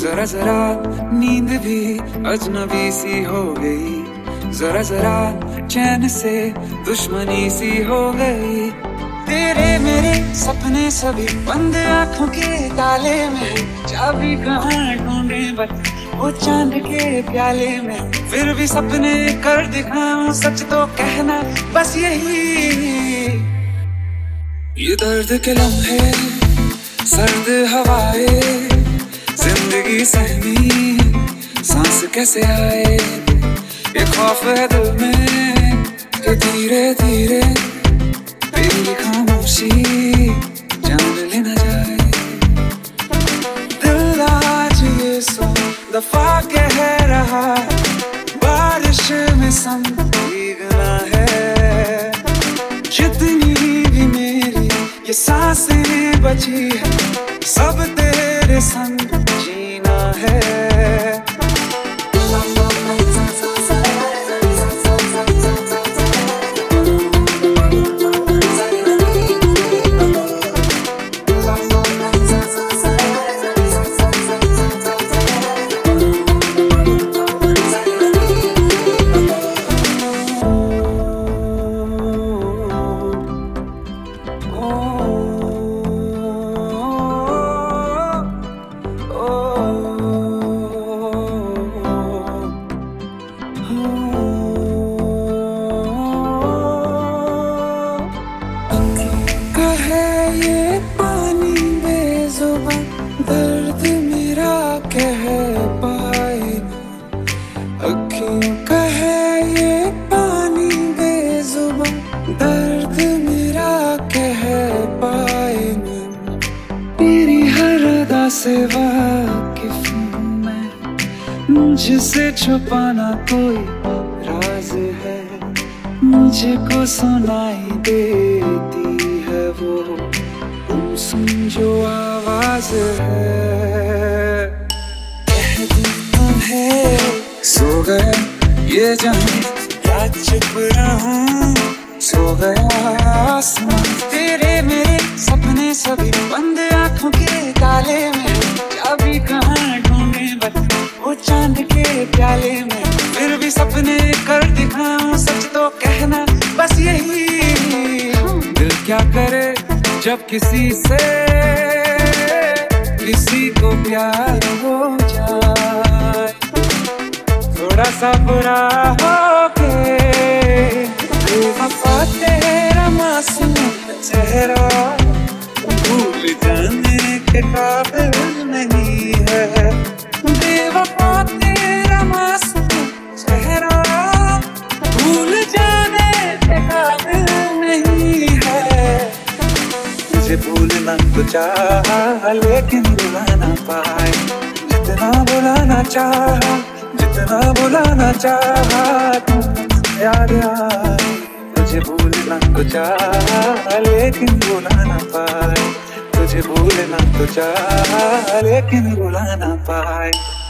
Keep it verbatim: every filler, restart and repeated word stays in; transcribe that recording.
जरा जरा नींद भी अजनबी सी हो गई, जरा जरा चैन से दुश्मनी सी हो गई। तेरे मेरे सपने सभी बंद आंखों के ताले में, चाबी कहाँ ढूंढे बस वो चांद के प्याले में। फिर भी सपने कर दिखाऊं सच तो कहना बस यही। ये दर्द के लम्हे सर्द हवाएं, जिंदगी सहमी सांस कैसे आए। ये खौफ है दिल में कि धीरे धीरे तेरी खामोशी जान ले न जाए। दिल आज ये सौ दफा कह रहा, बारिश में सम भीगना है। जितनी भी मेरी ये सांसें बची है, सब तेरे संग जीना है। ये पानी बेजुबान दर्द मेरा कह पाए ना, अखियों का है ये पानी बेजुबान दर्द मेरा कह पाए ना। तेरी हर अदा से वाकिफ हूँ मैं, मुझसे छुपाना कोई राज है। मुझको सुनाई देती वो तुम सुन जो आवाज है। कह दूं तुम्हें सो गया ये जाने, क्या चुप रहूं सो गया आसमां। तेरे मेरे सपने सभी बंद आंखों के ताले में, चाबी कहाँ ढूंढे बस वो चांद के प्याले में। फिर भी सपने कर दिखाऊं सच तो कहना बस यही। दिल क्या करे जब किसी से किसी को प्यार हो जाए, थोड़ा सा बुरा हो के बेवफा तेरा मासूम चेहरा भूल जाने के काबिल नहीं है। बेवफा तेरा मासूम चेहरा भूल जाने के काबिल नहीं है। तुझे भूलना तो चाहा लेकिन भुला ना पाए, जितना भुलाना चाहा जितना भुलाना चाहा तुम याद आए। तुझे भूलना तो चाहा लेकिन भुला ना पाए, तुझे भूलना तो चाहा लेकिन भुला ना पाए।